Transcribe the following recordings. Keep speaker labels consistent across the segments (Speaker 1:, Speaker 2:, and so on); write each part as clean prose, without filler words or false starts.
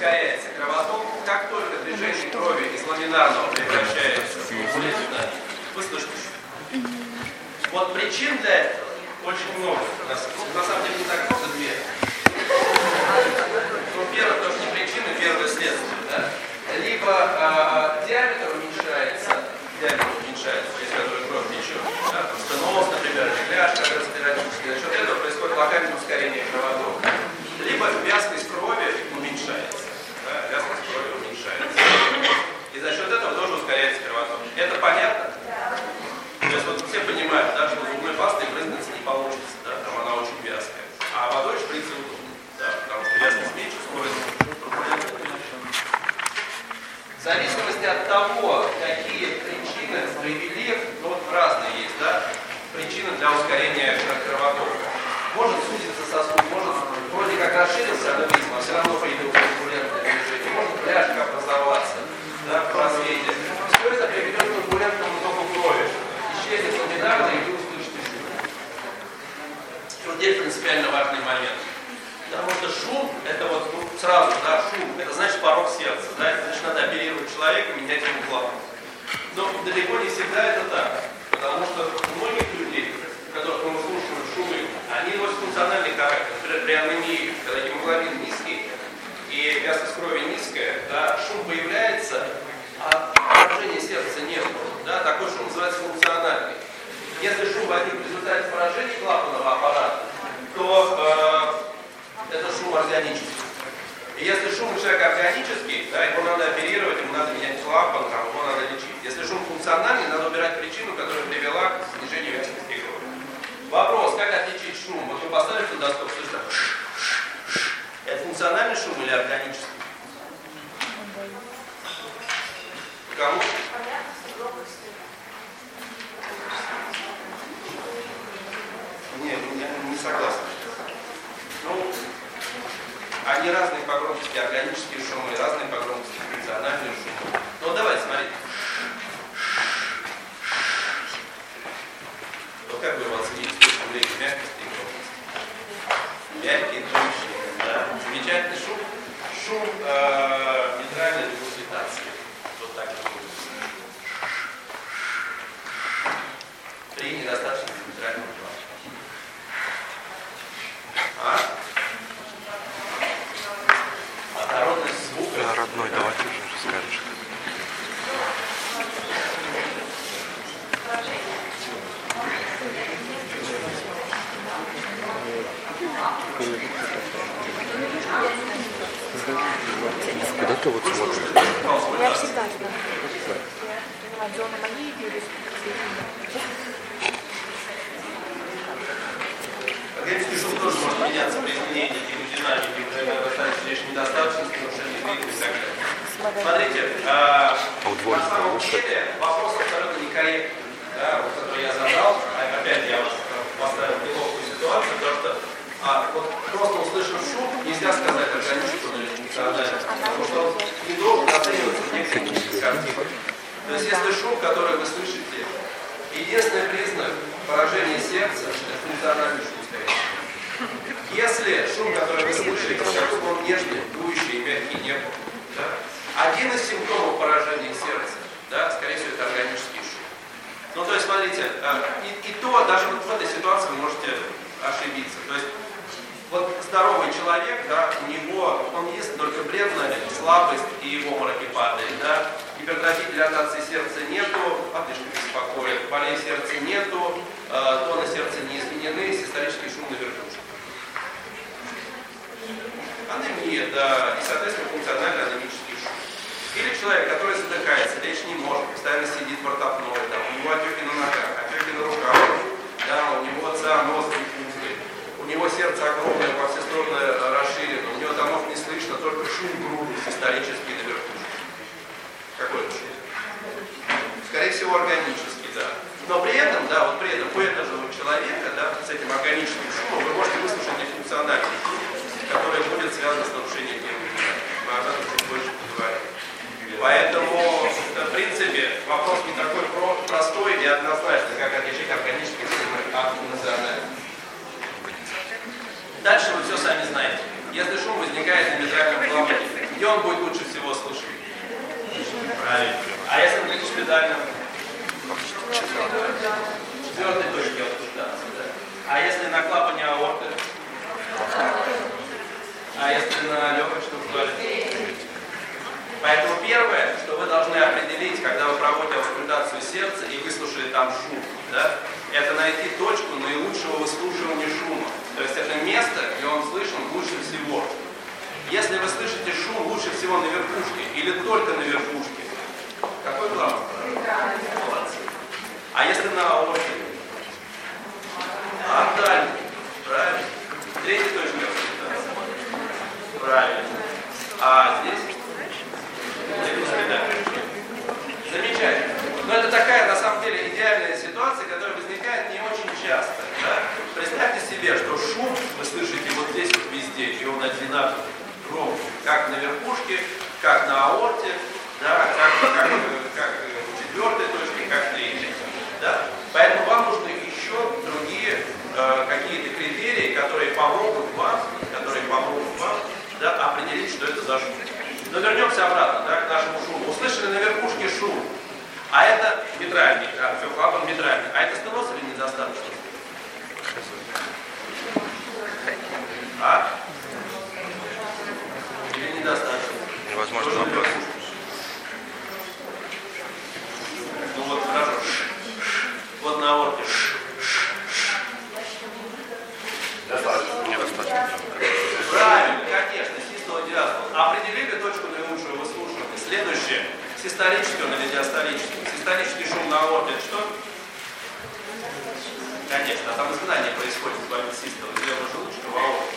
Speaker 1: ускоряется кровоток, как только движение крови из ламинарного превращается в турбулентное. Вы слышите? Вот причин для этого очень много. На самом деле не так много, две. Ну, первое, потому что не причина, первое следствие. Да? Либо диаметр уменьшается, через который кровь течет. Да? Стеноз, например, негляж, как респираторический. За счет этого происходит локальное ускорение кровотока. Либо вязкость крови уменьшается. Да? Вязкость крови уменьшается. И за счет этого тоже ускоряется кровоток. Это понятно? То есть вот все понимают, да, что зубной пастой брызгаться не получится, да, там она очень вязкая. А водой шприцем удобно, да, потому что вязкость меньше, скорость турбулентная. В зависимости от того, какие причины привели, ну вот разные есть, да, причины для ускорения кровотока. Может сузиться сосуд, может вроде как расширился аневризма, а все равно появилось турбулентное движение, может бляшка образоваться, да, в просвете. Все это приведет к турбулентному току крови. Исчезнет ламинарный, и вы услышите шум. Вот здесь принципиально важный момент. Потому что шум, это вот ну, сразу, да, шум, это значит порог сердца, да, это значит надо оперировать человека, менять ему клапан. Но далеко не всегда это так, потому что у многих людей, которых мы слушаем шумы, они носят функциональный характер. Например, при анемии, когда гемоглобин низкий и вязкость крови низкая, да, шум появляется, а поражения сердца нет. Да, такой шум называется функциональный. Если шум возник в результате поражения клапанного аппарата, то это шум органический. И если шум у человека органический, да, его надо оперировать, ему надо менять клапан, там, его надо лечить. Если шум функциональный, надо убирать причину, которая привела к снижению вязкости крови. Вопрос, как отличить шум? Вот вы поставили туда стоп, слышно? Это функциональный шум или органический? Кому? Не согласен. Ну, они разные по громкости, органические шумы, разные по громкости, функциональные шумы. Ну, давайте, смотрите. Вот как вы его оцените с точки зрения мягкости и громкости? Мягкий, тонкий, да? Замечательный шум. Шум нейтральной регургитации. Вот так вот. При недостаточности нейтрального клапана. Однородность звука.
Speaker 2: Родной, давай ты же расскажешь. Куда ты вот смотришь?
Speaker 3: Я всегда знаю. Зона моей
Speaker 1: Органический шум тоже может меняться при изменении гемодинамики, например, достаточно лишь недостаточности, нарушение двигателя и так далее. Смотрите, на самом деле вопрос абсолютно некорректный, да, вот, который я задал. Опять я вас поставил в неловкую ситуацию, потому что вот просто услышав шум, нельзя сказать, органический он или функциональный, потому что он не должен оцениваться в некой картине. То есть если шум, который вы слышите, единственный признак поражения сердца, это функциональный шум. Если шум, который вы слышите, какой бы он нежный, дующий и мягкий не был, да, один из симптомов поражения сердца, да, скорее всего, это органический шум. Ну, то есть, смотрите, и то, даже вот в этой ситуации вы можете ошибиться. То есть, вот здоровый человек, да, у него, он есть только бледность, слабость и в обмороке падает, да, гипертрофии, дилатации сердца нету, одышка беспокоит, болей сердца нету, тоны сердца не изменены, систолический шум на верхушке. Анемия, да, и, соответственно, функциональный анемический шум. Или человек, который задыхается, лечь не может, постоянно сидит в ортопной, там, у него отеки на ногах, отеки на руках, да, у него цианоз диффузный, у него сердце огромное, во все стороны расширено, у него домов не слышно, только шум грубый, систолический на верхушке. Какой это шум? Скорее всего, органический, да. Но при этом, да, вот при этом у этого человека, да, с этим органическим шумом вы можете выслушать нефункциональный шум, который будет связан с нарушением гемодинамики. Мы об этом чуть больше поговорим. Поэтому, в принципе, вопрос не такой простой и однозначный, как отличить органические шумы от функциональных. Дальше вы все сами знаете. Если шум возникает на митральном клапане, где он будет лучше всего слышать? Правильно. А если он будет педально? Четвертой точке аутоштации, да? А если на клапане аорты? А если на легкой штуке? Поэтому первое, что вы должны определить, когда вы проводите аускультацию сердца и выслушали там шум, да, это найти точку наилучшего выслушивания шума. То есть это место, где он слышен лучше всего. Если вы слышите шум лучше всего на верхушке или только на верхушке, какой главный? Молодцы. А если на аорте? А дальний. Правильно. Третья точка. Правильно. А здесь? Замечательно. Но это такая, на самом деле, идеальная ситуация, которая возникает не очень часто. Да? Представьте себе, что шум вы слышите вот здесь вот везде, и он одинаковый, ровный, как на верхушке, как на аорте, да, как в четвертой точке, как в третьей. Да? Поэтому вам нужны еще другие какие-то критерии, которые помогут вам, да, определить, что это за шум. Но вернемся обратно, да, к нашему шуму. Услышали на верхушке шум, а это митральный, да, все, клапан митральный. А это стеноз или недостаточно? А? Или недостаточно?
Speaker 2: Невозможно вопрос.
Speaker 1: Ну вот, хорошо. Вот на аорте.
Speaker 2: Недостаточно.
Speaker 1: Правильно, конечно, систола, диастола. Определили точку наилучшего выслушивания. Следующее. Систолический он или диастолический? Систолический шум на аорте это что? Конечно, а там изгнание происходит с вами систолы. Левого желудочка в аорте.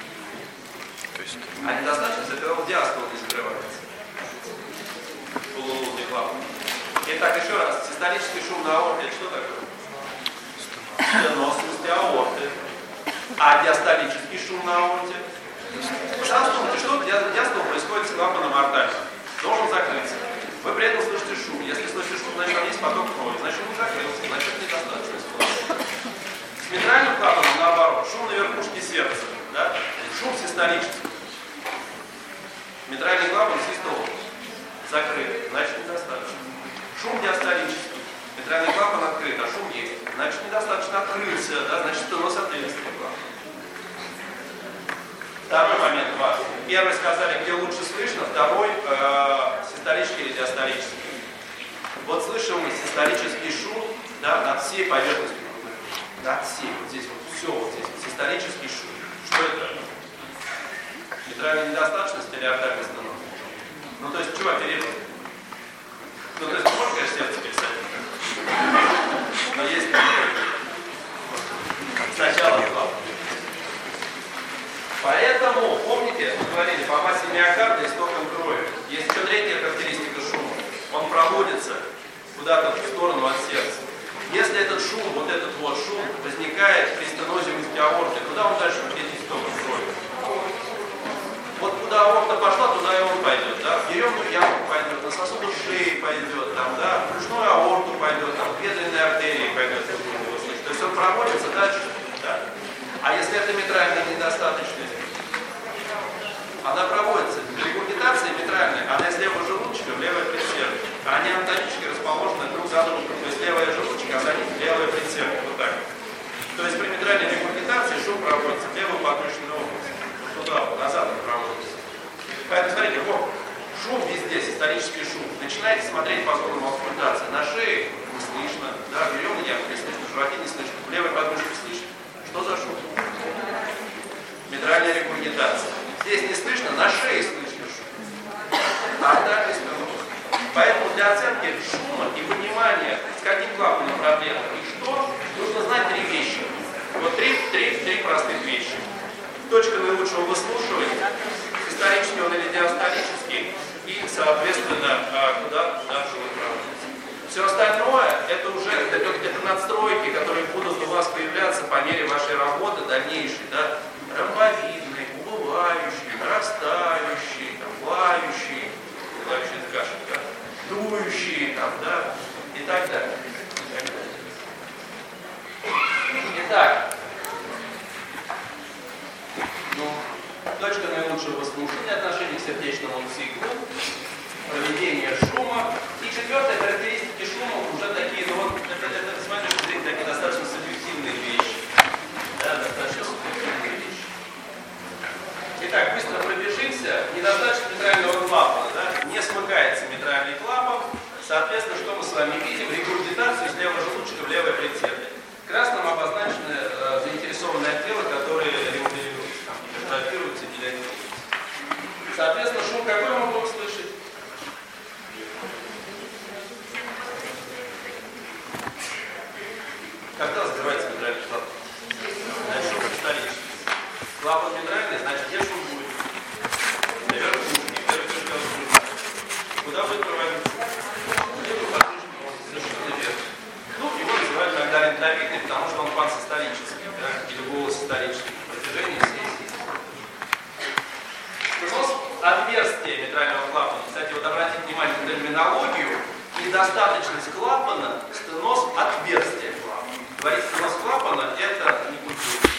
Speaker 1: А недостаточно закрывал диастол не закрывается. Полулунный клапан. Итак, еще раз. Систолический шум на аорте это что такое? Стеноз в смысле аорты. А диастолический шум на аорте? Пожалуйста, думайте, что диастол происходит с клапаном аортальным. Должен закрыться. Вы при этом слышите шум. Если слышите шум, значит там есть поток крови. Значит он закрылся. Значит недостаточно. С митральным клапаном наоборот. Шум на верхушке сердца. Да? Шум систолический. Митральный клапан систол закрыт. Значит недостаточно. Шум диастолический. Митральный клапан открыт, а шум есть. Значит недостаточно открылся. Да? Значит стеноз ответственный клапан. Второй момент важный. Первый сказали, где лучше слышно, второй систолический или диастолический. Вот слышим мы систолический шум, да, над всей поверхностью. Над всей, вот здесь вот, все вот здесь, систолический шум. Что это? Митральная недостаточность или аортальный стеноз? Ну то есть чего оперировать? Ну то есть можно, конечно, сердце писать. Но есть сначала главное. Поэтому, помните, мы говорили, по массе миокарда и стокам крови. Есть еще третья характеристика шума. Он проводится куда-то в сторону от сердца. Если этот шум, вот этот вот шум, возникает при стенозе узкой аорты, куда он дальше будет идти стоком крови? Вот куда аорта пошла, туда и он пойдет. Да? В еремную яму пойдет, на сосуды шеи пойдет, там, да? В брюшную аорту пойдет, там, в бедренные артерии пойдет. То есть он проводится дальше. Да? А если это митральная недостаточность, она проводится. Регургитация митральная, она из левого желудочка в левое предсердие. Они анатомически расположены друг за другом. То есть левая желудочка, а за ним левое предсердие. Вот так. То есть при митральной регургитации шум проводится в левую подмышечную область. Туда, назад он проводится. Поэтому смотрите, вот, шум везде, систолический шум. Начинаете смотреть по зонам аускультации. На шее не слышно, да, в беремной яме не слышно, в животе не слышно, в левой подмышке слышно. Что за шум? Митральная регургитация. Здесь не слышно, на шее слышно шум. Аортальный стеноз. Поэтому для оценки шума и понимания, с каким клапаном проблема и что, нужно знать три вещи. Вот три простых вещи. Точка наилучшего выслушивания, систолический он или диастолический, и, соответственно, куда дальше вы проводите. Все остальное, это уже это надстройки, которые будут у вас появляться по мере вашей работы дальнейшей, да, ромбовидный, убывающий, нарастающий, лающий, кашель, дующий, там, да, и так далее. Итак, точка наилучшего слушания, отношение к сердечному циклу, проведение шума. И четвертая, характеристики шума уже такие, ну вот, это с моей точки зрения, такие достаточно субъективные вещи. Да, достаточно субъективные вещи. Итак, быстро пробежимся. Недостаточно митрального клапана, да? Не смыкается митральный клапан. Соответственно, что мы с вами видим? Регургитацию из левого желудочка в левое предсердие. Красным обозначены заинтересованные отделы, которые регулируются, гипертрофируются и дилатируются. Соответственно, шум какой мы будем слышать? Когда закрывается митральный клапан? Значит, шум кристаллический. Клапан митральный, значит, где шум будет? Наверх пушки, куда будет проводиться? Совершенно верно. Ну, его называют иногда рентовидный, потому что он пансистолический, да, или голосистолический на протяжении всей жизни. Стеноз отверстия митрального клапана. Кстати, вот обратите внимание на терминологию. Недостаточность клапана, стеноз отверстия клапана. Говорить стеноз клапана – это не культура.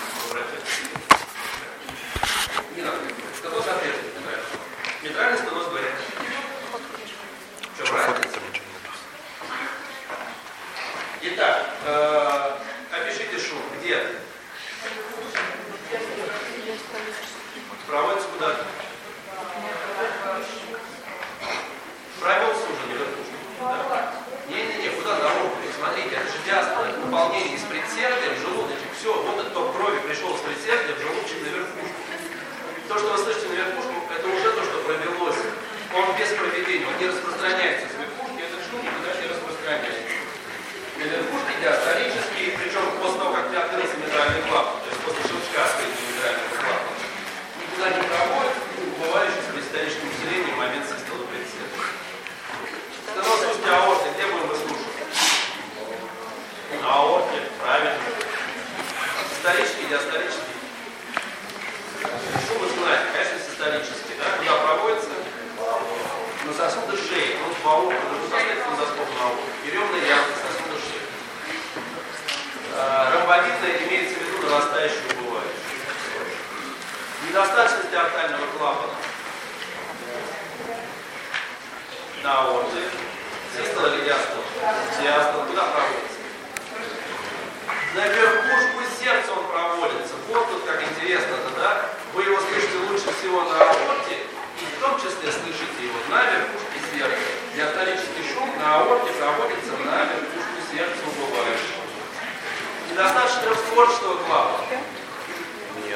Speaker 1: Не надо. Стеноз отверстия митрального. Митральный стеноз говорят. Что, правильно? Итак, опишите шум. Где? Проводится куда-то. Провел суженый верхушку. Да. Не-не-не, куда дорогу? Смотрите, это же диастол, это наполнение из предсердия в желудочек. Все, вот этот ток крови пришел с предсердия в желудочек на верхушку. То, что вы слышите на верхушку, это уже то, что провелось. Он без проведения, он не распространяется с верхушки, этот шум никуда не распространяется. На верхушке диастолический, причем после того, как открылся митральный клапан, то есть после щелчка открытия митрального клапана, никуда не проводит, убывающий с предстоличным усилением момент систолы предсердия. Стеноз устья аорты, где будем выслушивать? На аорте, правильно. Систолический, диастолический. Шум вы знаете, конечно, систолический, да? Куда проводится? На сосуды шеи, ну, по аорту, ну, поставьте эндоскоп на аорту. Еремные ямки, сосуды шеи. Ромбовидная имеется в виду нарастающую убывающую. Недостаточность артериального клапана на аорте. Систола или диастола? Диастола. Куда проводится? На верхушку сердца он проводится. Вот тут как интересно-то, да? Вы его слышите лучше всего на аорте, и в том числе слышите его на верхушке сердца. Диастолический шум на аорте проводится на верхушку сердца убывающего. Недостаточно трехстворчатого клапана.
Speaker 2: Нет.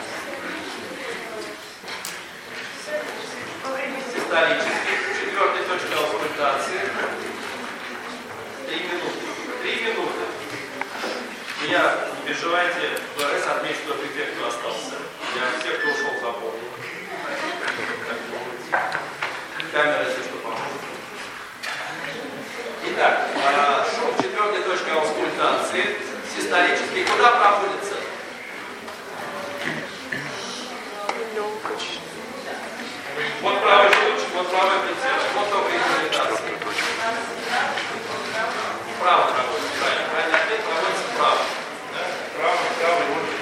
Speaker 1: Систолический. Четвертая точка аускультации. 3 минуты. 3 минуты. Меня не переживайте, в РС отметить тот эффект, кто остался. Я всех, кто ушел, запомнил. Камера, если что, поможет. Итак, шум, четвертая точка аускультации. Систолический. Куда проходится? Вот правый желудочек, вот правый предсердие, вот только регургитация. Вправо проводится, правильно. Правильный ответ проводится вправо. Да? Вправо, и вот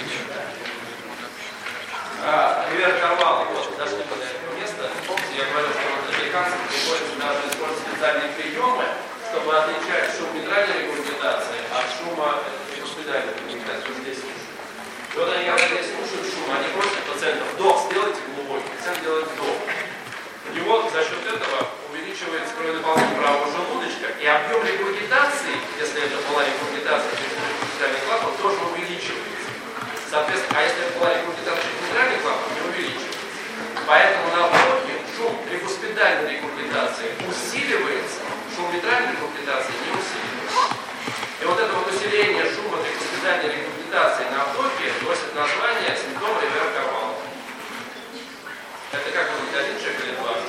Speaker 1: Ривера Карвала, вот, дошли до этого места. Помните, я говорил, что американцам приходится даже использовать специальные приемы, чтобы отличать шум митральной регургитации от шума вегетоспидальной регургитации. Здесь слушают. И вот они, когда здесь слушают шум, они просят пациента: вдох сделайте глубокий. Пациент делает вдох. У него за счет этого увеличивается кровонаполнение правого желудочка, и объем регургитации, если это была регургитация через митральный клапан, тоже увеличивается. Соответственно, а если это была регургитация через митральный клапан, не увеличивается. Поэтому на вдохе шум тригуспидальной регургитации усиливается, шум митральной регургитации не усиливается. И вот это вот усиление шума тригуспидальной регургитации на вдохе носит название симптом Ривера Карвала. Это как будет, один человек или два?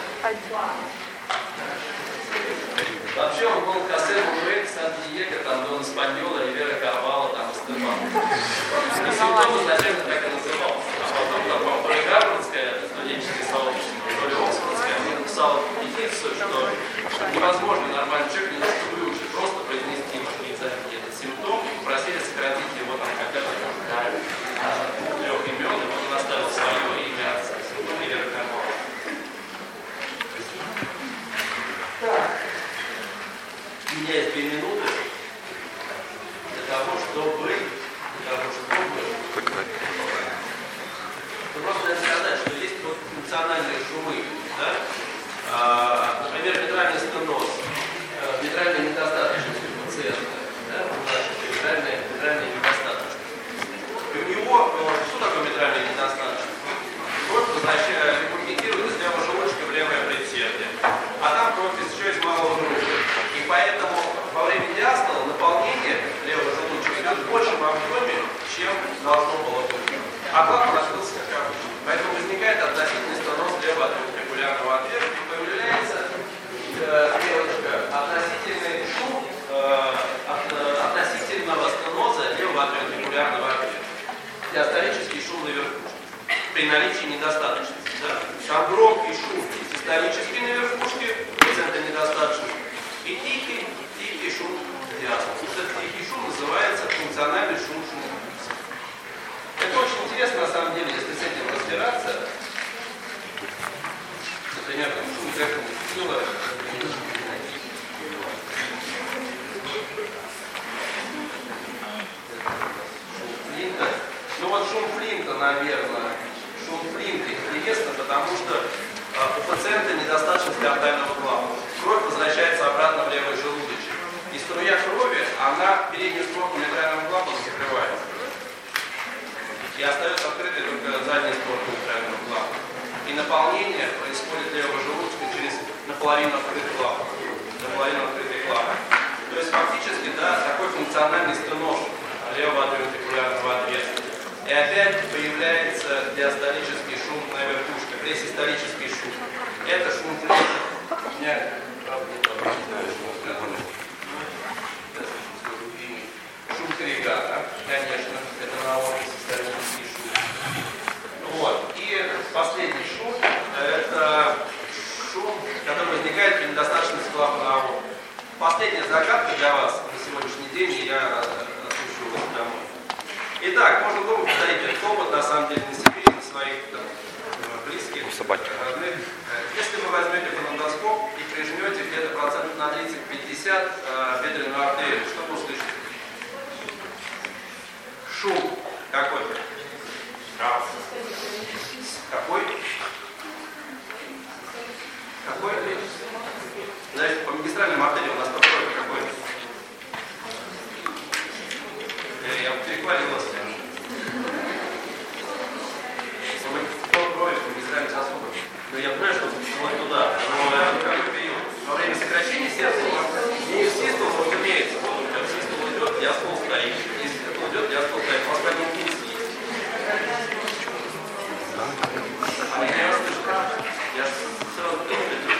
Speaker 1: Вообще он был Хосе Мурек, Сан-Диего, там Дон Испаньола, Ривера Карвала, там Эстебан. И симптом изначально так и назывался. А потом там то ли Гарвардское студенческое сообщество, то ли Оксфордское, они написали петицию, что невозможно нормальный человек немножко выучить, просто произнести этот симптом, и попросили сократить его там когда-то до 3 имен, и он оставил свое имя Ривера Карвала. есть 2 минуты для того, чтобы просто надо сказать, что есть вот функциональные шумы, да? Например, митральный стеноз, митральная недостаточность у пациента, да? Митральная недостаточность. И у него, что такое митральная недостаточность? Кровь регургитирует из левого желудочка в левое предсердие, а там кровь еще из малого желудка. И поэтому во время диастола наполнение левого желудочка идет в большем объеме, чем должно было быть. А клапан открылся как обычно. Поэтому возникает относительный стеноз левого атрионовентрикулярного отверстия и появляется относительный шум относительного стеноза левого атрионовентрикулярного отверстия. Диастолический шум на верхушке. При наличии недостаточности. Да? Там громкий шум систолический на верхушке, процента недостаточности, и тихий шум диастола. Этот тихий шум называется функциональный шум шума. Это очень интересно, на самом деле, если с этим разбираться. Например, шум Джекмана Филла. Шум Флинта. Ну вот шум Флинта, наверное. Шум Флинта интересно, потому что у пациента недостаточность аортального клапана. Кровь возвращается обратно в левый желудочек. И струя крови, она переднюю створку митрального клапана закрывает. И остается открытой только задняя створка митрального клапана. И наполнение происходит левого желудочка через наполовину открытый клапан. То есть фактически, да, такой функциональный стеноз левого атрионовентрикулярного отверстия. И опять появляется диастолический шум на верхушке, пресистолический шум. Это шум Флинта. Шум Крига, да? Конечно, это на уровне систолический шум. Вот. И последний шум, это шум, который возникает при недостаточности клапана аорты. Последняя загадка для вас на сегодняшний день, и я отпущу вас домой. Итак, можно дома повторить этот опыт, на самом деле, на себе и на своих близких, родных. Если вы возьмете фонендоскоп и прижмете где-то процентов на 30-50 бедренную артерию, что вы услышите? Шум какой? Какой? Какой? Значит, по магистральным артериям у нас подходит какой? Я перехвалил вас. Кровь по магистральным сосудам. Ну, я понимаю, что вот туда. Но это какой период? Во время сокращения сердца не систол, разумеется. Вот у тебя систол идет, диастол стоит. Если систол идет, диастол стоит. У вас поэтому пульс есть. А меня не слышу. Я сразу думаю.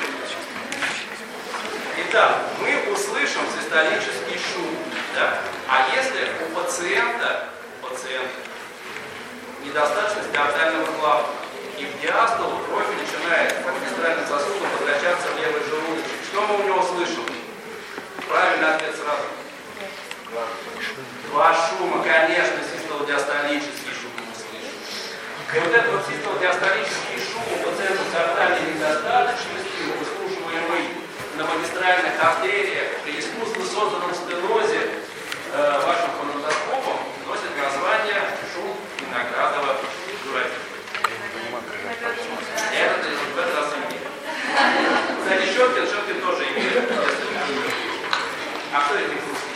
Speaker 1: Итак, мы услышим систолический шум. Да? А если у пациента недостаточность аортального клапана, и в диастолу кровь начинает по магистральным сосудам возвращаться в левый желудочек, что мы у него слышим? Правильный ответ сразу. Два шума, конечно, систолодиастолический шум мы слышим. И вот этот вот систолодиастолический шум у пациента с аортальной недостаточностью, выслушиваемый на магистральных артериях при искусственно созданном стенозе вашим фонендоскопом, носит название шум виноградова дураки. Это в этот раз имеет. Кстати, Щеткин тоже имеет. А кто это русский?